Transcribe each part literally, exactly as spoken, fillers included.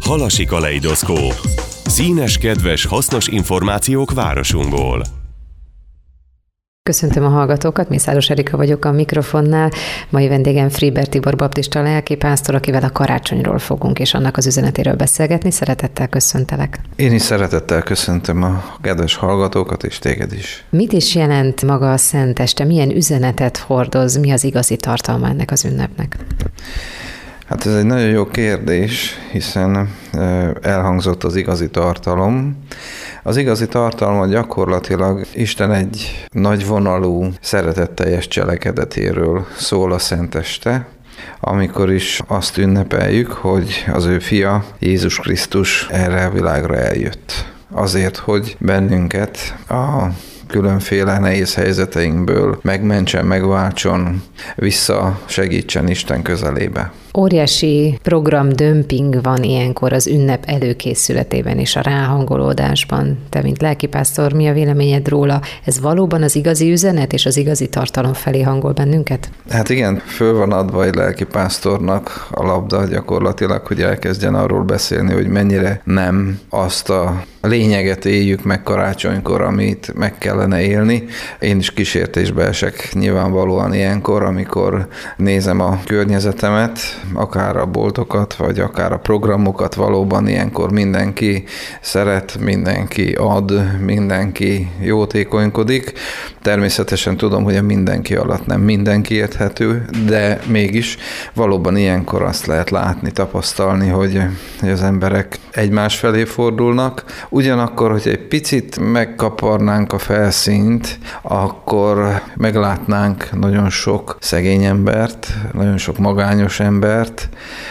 Halasi kaleidoszkóp. Színes, kedves, hasznos információk városunkból. Köszöntöm a hallgatókat, Mészáros Erika vagyok a mikrofonnál. Mai vendégem Friber Tibor baptista lelkipásztor, akivel a karácsonyról fogunk és annak az üzenetéről beszélgetni. Szeretettel köszöntelek. Én is szeretettel köszöntöm a kedves hallgatókat, és téged is. Mit is jelent maga a Szenteste? Milyen üzenetet hordoz? Mi az igazi tartalma ennek az ünnepnek? Hát ez egy nagyon jó kérdés, hiszen elhangzott az igazi tartalom. Az igazi tartalma gyakorlatilag Isten egy nagyvonalú, szeretetteljes cselekedetéről szól a Szenteste, amikor is azt ünnepeljük, hogy az ő fia, Jézus Krisztus erre a világra eljött. Azért, hogy bennünket a különféle nehéz helyzeteinkből megmentsen, megváltson, vissza segítsen Isten közelébe. Óriási programdömping van ilyenkor az ünnep előkészületében és a ráhangolódásban. Te, mint lelkipásztor, mi a véleményed róla? Ez valóban az igazi üzenet és az igazi tartalom felé hangol bennünket? Hát igen, föl van adva egy lelkipásztornak a labda gyakorlatilag, hogy elkezdjen arról beszélni, hogy mennyire nem azt a lényeget éljük meg karácsonykor, amit meg kellene élni. Én is kísértésbe esek nyilvánvalóan ilyenkor, amikor nézem a környezetemet, akár a boltokat, vagy akár a programokat, valóban ilyenkor mindenki szeret, mindenki ad, mindenki jótékonykodik. Természetesen tudom, hogy a mindenki alatt nem mindenki érthető, de mégis valóban ilyenkor azt lehet látni, tapasztalni, hogy, hogy az emberek egymás felé fordulnak. Ugyanakkor, hogy egy picit megkaparnánk a felszínt, akkor meglátnánk nagyon sok szegény embert, nagyon sok magányos embert,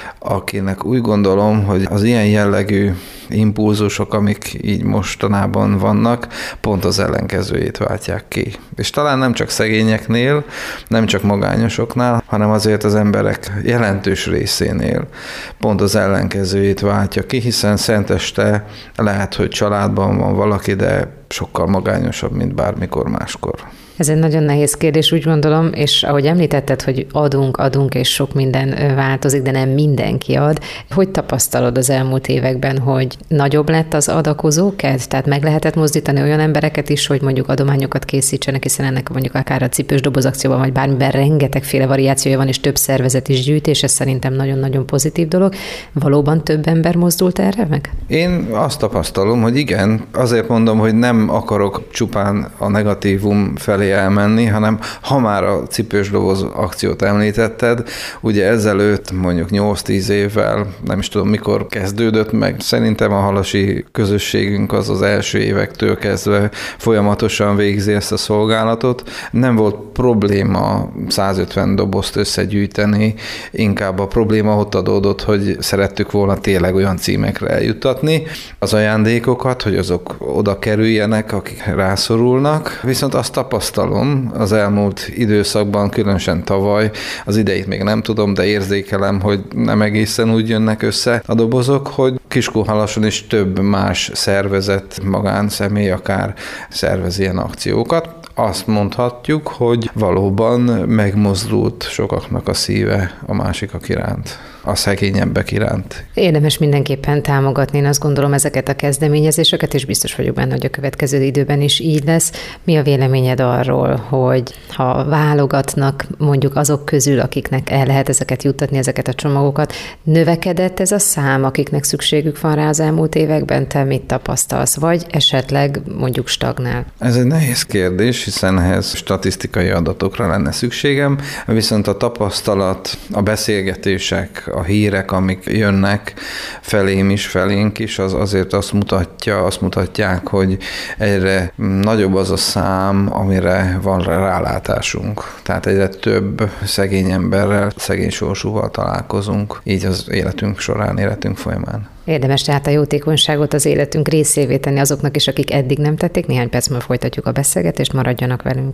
akinek úgy gondolom, hogy az ilyen jellegű impulzusok, amik így mostanában vannak, pont az ellenkezőjét váltják ki. És talán nem csak szegényeknél, nem csak magányosoknál, hanem azért az emberek jelentős részénél pont az ellenkezőjét váltja ki, hiszen Szenteste lehet, hogy családban van valaki, de sokkal magányosabb, mint bármikor máskor. Ez egy nagyon nehéz kérdés, úgy gondolom, és ahogy említetted, hogy adunk, adunk, és sok minden változik, de nem mindenki ad. Hogy tapasztalod az elmúlt években, hogy nagyobb lett az adakozókedv? Tehát meg lehetett mozdítani olyan embereket is, hogy mondjuk adományokat készítsenek, hiszen ennek mondjuk akár a cipős doboz akcióban, vagy bármiben rengetegféle variációja van, és több szervezet is gyűjt, és ez szerintem nagyon-nagyon pozitív dolog. Valóban több ember mozdult erre meg? Én azt tapasztalom, hogy igen, azért mondom, hogy nem akarok csupán a negatívum felé elmenni, hanem ha már a cipős doboz akciót említetted, ugye ezelőtt mondjuk nyolc-tíz évvel, nem is tudom mikor kezdődött meg, szerintem a halasi közösségünk az az első évektől kezdve folyamatosan végzi ezt a szolgálatot. Nem volt probléma százötven dobozt összegyűjteni, inkább a probléma ott adódott, hogy szerettük volna tényleg olyan címekre eljuttatni az ajándékokat, hogy azok oda kerüljenek, akik rászorulnak, viszont azt tapasztalom az elmúlt időszakban, különösen tavaly, az idejét még nem tudom, de érzékelem, hogy nem egészen úgy jönnek össze a dobozok, hogy Kiskunhalason is több más szervezet, magánszemély akár szervez ilyen akciókat. Azt mondhatjuk, hogy valóban megmozdult sokaknak a szíve a másikak iránt, a szegényebbek iránt. Érdemes mindenképpen támogatni, én azt gondolom ezeket a kezdeményezéseket, és biztos vagyok benne, hogy a következő időben is így lesz. Mi a véleményed arról, hogy ha válogatnak mondjuk azok közül, akiknek el lehet ezeket juttatni, ezeket a csomagokat, növekedett ez a szám, akiknek szükségük van rá az elmúlt években? Te mit tapasztalsz? Vagy esetleg mondjuk stagnál? Ez egy nehéz kérdés, hiszen ehhez statisztikai adatokra lenne szükségem, viszont a tapasztalat, a beszélgetések, a hírek, amik jönnek felém is, felénk is, az azért azt mutatja, azt mutatják, hogy egyre nagyobb az a szám, amire van rálátásunk. Tehát egyre több szegény emberrel, szegény sorsúval találkozunk, így az életünk során, életünk folyamán. Érdemes tehát a jótékonyságot az életünk részévé tenni azoknak is, akik eddig nem tették. Néhány perc múlva folytatjuk a beszélgetést, maradjanak velünk.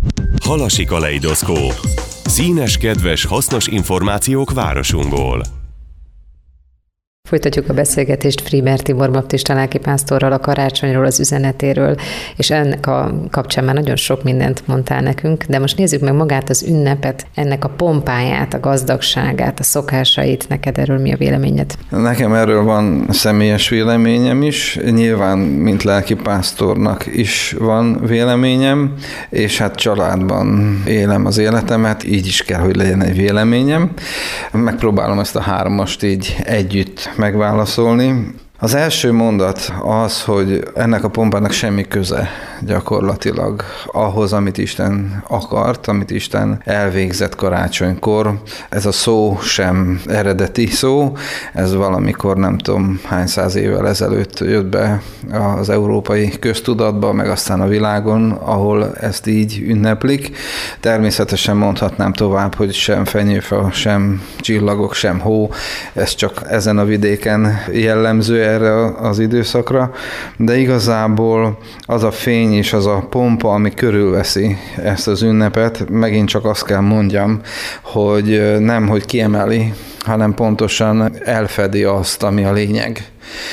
Halasi kaleidoszkóp. Színes, kedves, hasznos információk városunkból. Folytatjuk a beszélgetést Friber Tibor baptista lelkipásztorral a karácsonyról, az üzenetéről, és ennek a kapcsán már nagyon sok mindent mondtál nekünk, de most nézzük meg magát az ünnepet, ennek a pompáját, a gazdagságát, a szokásait. Neked erről mi a véleményed? Nekem erről van személyes véleményem is, nyilván, mint lelkipásztornak is van véleményem, és hát családban élem az életemet, így is kell, hogy legyen egy véleményem. Megpróbálom ezt a hármast így együtt megválaszolni. Az első mondat az, hogy ennek a pompának semmi köze gyakorlatilag ahhoz, amit Isten akart, amit Isten elvégzett karácsonykor. Ez a szó sem eredeti szó, ez valamikor nem tudom hány száz évvel ezelőtt jött be az európai köztudatba, meg aztán a világon, ahol ezt így ünneplik. Természetesen mondhatnám tovább, hogy sem fenyőfa, sem csillagok, sem hó, ez csak ezen a vidéken jellemző erre az időszakra, de igazából az a fény és az a pompa, ami körülveszi ezt az ünnepet, megint csak azt kell mondjam, hogy nem, hogy kiemeli, hanem pontosan elfedi azt, ami a lényeg.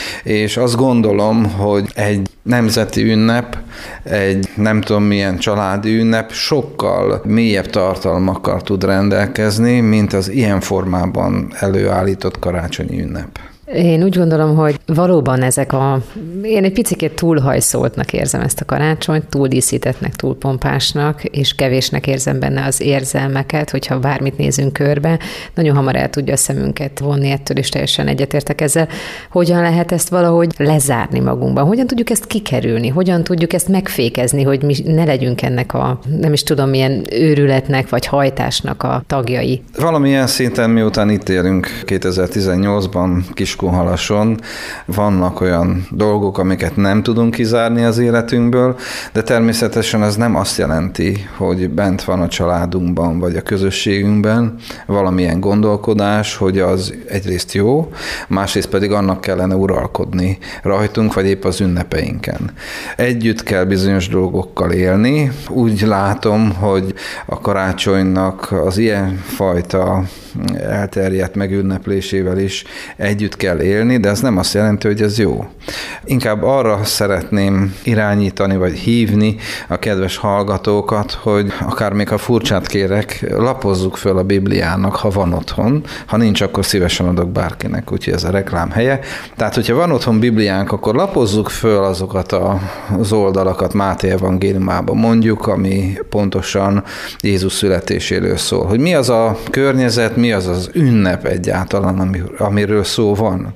És azt gondolom, hogy egy nemzeti ünnep, egy nem tudom milyen családi ünnep sokkal mélyebb tartalmakkal tud rendelkezni, mint az ilyen formában előállított karácsonyi ünnep. Én úgy gondolom, hogy valóban ezek a... Én egy picikét túlhajszoltnak érzem ezt a karácsonyt, túl díszítettnek, túl pompásnak, és kevésnek érzem benne az érzelmeket, hogyha bármit nézünk körbe, nagyon hamar el tudja a szemünket vonni ettől, és teljesen egyetértek ezzel. Hogyan lehet ezt valahogy lezárni magunkban? Hogyan tudjuk ezt kikerülni? Hogyan tudjuk ezt megfékezni, hogy mi ne legyünk ennek a, nem is tudom, milyen őrületnek, vagy hajtásnak a tagjai? Valamilyen szinten, miután itt élünk kétezer-tizennyolcban, Kiskunhalason, vannak olyan dolgok, amiket nem tudunk kizárni az életünkből, de természetesen ez nem azt jelenti, hogy bent van a családunkban, vagy a közösségünkben valamilyen gondolkodás, hogy az egyrészt jó, másrészt pedig annak kellene uralkodni rajtunk, vagy épp az ünnepeinken. Együtt kell bizonyos dolgokkal élni. Úgy látom, hogy a karácsonynak az ilyen fajta elterjedt megünneplésével is együtt kell élni, de ez nem azt jelenti, hogy ez jó. Inkább arra szeretném irányítani, vagy hívni a kedves hallgatókat, hogy akár még ha furcsát kérek, lapozzuk föl a Bibliának, ha van otthon. Ha nincs, akkor szívesen adok bárkinek, úgyhogy ez a reklám helye. Tehát, hogyha van otthon Bibliánk, akkor lapozzuk föl azokat az oldalakat Máté evangéliumában mondjuk, ami pontosan Jézus születéséről szól. Hogy mi az a környezet, mi az az ünnep egyáltalán, amiről szó van.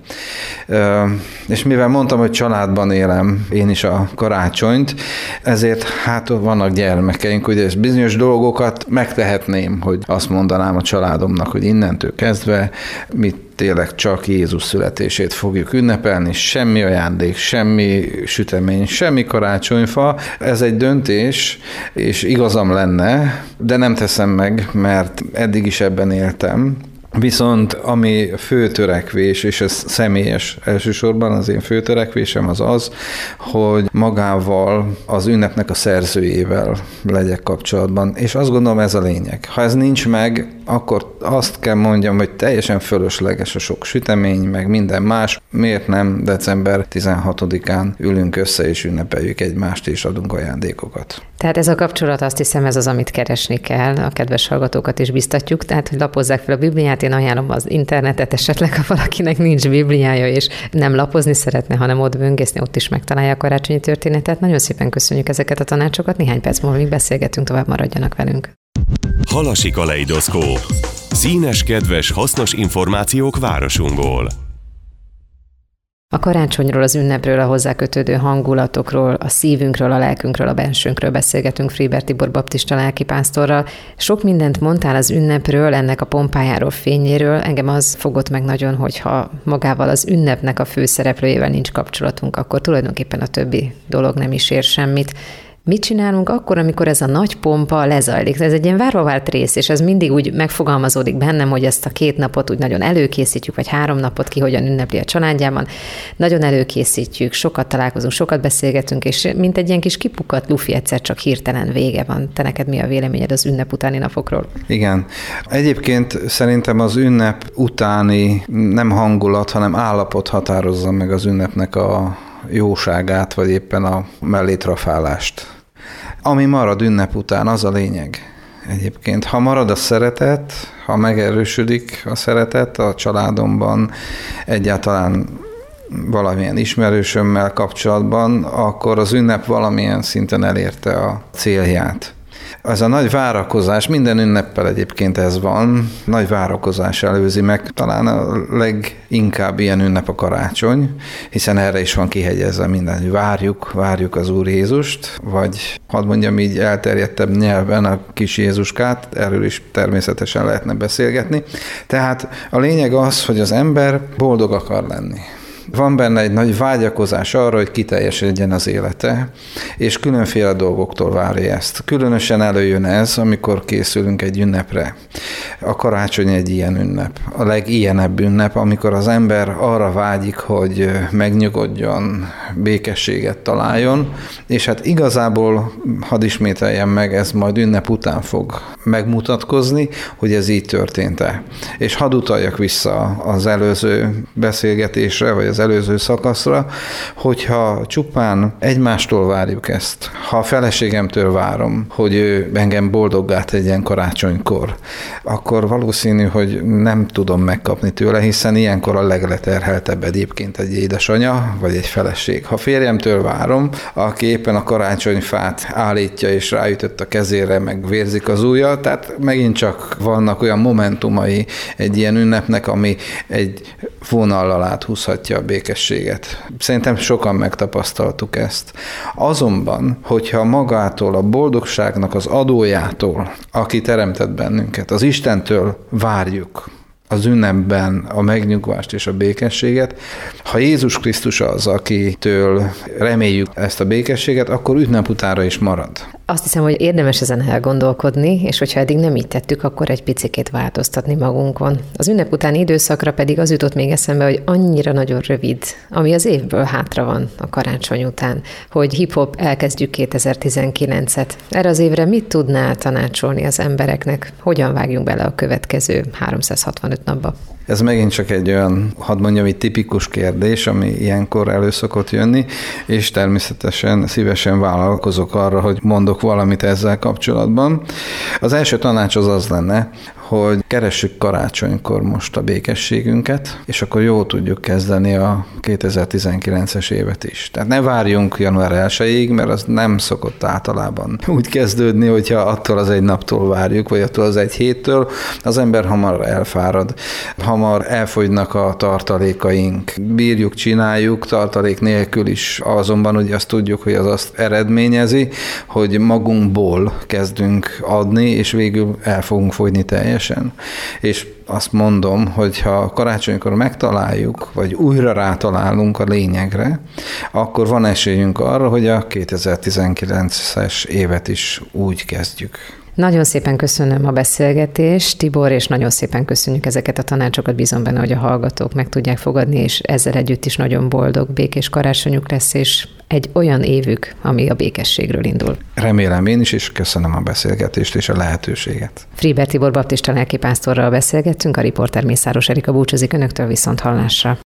És mivel mondtam, hogy családban élem én is a karácsonyt, ezért hát vannak gyermekeink, ugye és bizonyos dolgokat megtehetném, hogy azt mondanám a családomnak, hogy innentől kezdve mit tényleg csak Jézus születését fogjuk ünnepelni, semmi ajándék, semmi sütemény, semmi karácsonyfa. Ez egy döntés, és igazam lenne, de nem teszem meg, mert eddig is ebben éltem. Viszont ami fő törekvés, és ez személyes elsősorban, az én fő törekvésem az az, hogy magával, az ünnepnek a szerzőjével legyek kapcsolatban. És azt gondolom, ez a lényeg. Ha ez nincs meg, akkor azt kell mondjam, hogy teljesen fölösleges a sok sütemény, meg minden más. Miért nem december tizenhatodikán ülünk össze és ünnepeljük egymást, és adunk ajándékokat? Tehát ez a kapcsolat, azt hiszem, ez az, amit keresni kell. A kedves hallgatókat is biztatjuk, tehát hogy lapozzák fel a Bibliát. Én ajánlom az internetet esetleg, ha valakinek nincs Bibliája, és nem lapozni szeretne, hanem ott böngészni, ott is megtalálja a karácsonyi történetet. Nagyon szépen köszönjük ezeket a tanácsokat. Néhány perc múlva még beszélgetünk, tovább maradjanak velünk. Halasi kaleidoszkóp. Színes, kedves, hasznos információk városunkból. A karácsonyról, az ünnepről, a hozzá kötődő hangulatokról, a szívünkről, a lelkünkről, a bensőnkről beszélgetünk Friber Tibor baptista lelkipásztorral. Sok mindent mondtál az ünnepről, ennek a pompájáról, fényéről. Engem az fogott meg nagyon, hogyha magával az ünnepnek a főszereplőjével nincs kapcsolatunk, akkor tulajdonképpen a többi dolog nem is ér semmit. Mit csinálunk akkor, amikor ez a nagy pompa lezajlik? Ez egy ilyen várva vált rész, és ez mindig úgy megfogalmazódik bennem, hogy ezt a két napot úgy nagyon előkészítjük, vagy három napot ki, hogyan ünnepli a családjában. Nagyon előkészítjük, sokat találkozunk, sokat beszélgetünk, és mint egy ilyen kis kipukat lufi egyszer csak hirtelen vége van. Te neked mi a véleményed az ünnep utáni napokról? Igen. Egyébként szerintem az ünnep utáni nem hangulat, hanem állapot határozza meg az ünnepnek a jóságát, vagy éppen a mellétrafálást. Ami marad ünnep után, az a lényeg. Egyébként, ha marad a szeretet, ha megerősödik a szeretet a családomban, egyáltalán valamilyen ismerősömmel kapcsolatban, akkor az ünnep valamilyen szinten elérte a célját. Ez a nagy várakozás, minden ünneppel egyébként ez van, nagy várakozás előzi meg, talán a leginkább ilyen ünnep a karácsony, hiszen erre is van kihegyezve minden, hogy várjuk, várjuk az Úr Jézust, vagy hadd mondjam így elterjedtebb nyelven a kis Jézuskát, erről is természetesen lehetne beszélgetni. Tehát a lényeg az, hogy az ember boldog akar lenni. Van benne egy nagy vágyakozás arra, hogy kiteljesedjen az élete, és különféle dolgoktól várja ezt. Különösen előjön ez, amikor készülünk egy ünnepre. A karácsony egy ilyen ünnep, a legilyenebb ünnep, amikor az ember arra vágyik, hogy megnyugodjon, békességet találjon, és hát igazából, hadd ismételjem meg, ez majd ünnep után fog megmutatkozni, hogy ez így történt-e. És hadd utaljak vissza az előző beszélgetésre, vagy az előző szakaszra, hogyha csupán egymástól várjuk ezt, ha a feleségemtől várom, hogy ő engem boldoggá tegyen karácsonykor, akkor valószínű, hogy nem tudom megkapni tőle, hiszen ilyenkor a legleterheltebb egyébként egy édesanyja, vagy egy feleség. Ha férjemtől várom, aki éppen a karácsonyfát állítja, és ráütött a kezére, meg vérzik az ujja, tehát megint csak vannak olyan momentumai egy ilyen ünnepnek, ami egy vonallal áthúzhatja a békességet. Szerintem sokan megtapasztaltuk ezt. Azonban, hogyha magától, a boldogságnak az adójától, aki teremtett bennünket, az Istentől várjuk az ünnepben a megnyugvást és a békességet, ha Jézus Krisztus az, akitől reméljük ezt a békességet, akkor ünnep utánra is marad. Azt hiszem, hogy érdemes ezen elgondolkodni, és hogyha eddig nem így tettük, akkor egy picikét változtatni magunkon. Az ünnep utáni időszakra pedig az jutott még eszembe, hogy annyira nagyon rövid, ami az évből hátra van a karácsony után, hogy hip-hop elkezdjük kétezer-tizenkilencet. Erre az évre mit tudnál tanácsolni az embereknek? Hogyan vágjunk bele a következő háromszázhatvanöt napba? Ez megint csak egy olyan, hadd mondjam, egy tipikus kérdés, ami ilyenkor elő szokott jönni, és természetesen szívesen vállalkozok arra, hogy mondok valamit ezzel kapcsolatban. Az első tanács az az lenne, hogy keressük karácsonykor most a békességünket, és akkor jól tudjuk kezdeni a kétezer-tizenkilences évet is. Tehát ne várjunk január elsejéig, mert az nem szokott általában úgy kezdődni, hogyha attól az egy naptól várjuk, vagy attól az egy héttől, az ember hamar elfárad, hamar elfogynak a tartalékaink. Bírjuk, csináljuk, tartalék nélkül is, azonban ugye azt tudjuk, hogy az azt eredményezi, hogy magunkból kezdünk adni, és végül el fogunk fogyni teljesen. És azt mondom, hogy ha karácsonykor megtaláljuk, vagy újra rátalálunk a lényegre, akkor van esélyünk arra, hogy a kétezer-tizenkilences évet is úgy kezdjük. Nagyon szépen köszönöm a beszélgetést, Tibor, és nagyon szépen köszönjük ezeket a tanácsokat, bízom benne, hogy a hallgatók meg tudják fogadni, és ezzel együtt is nagyon boldog, békés karácsonyuk lesz, és egy olyan évük, ami a békességről indul. Remélem én is, és köszönöm a beszélgetést és a lehetőséget. Friber Tibor baptista lelkipásztorral beszélgettünk, a riporter Mészáros Erika búcsúzik önöktől, viszont hallásra.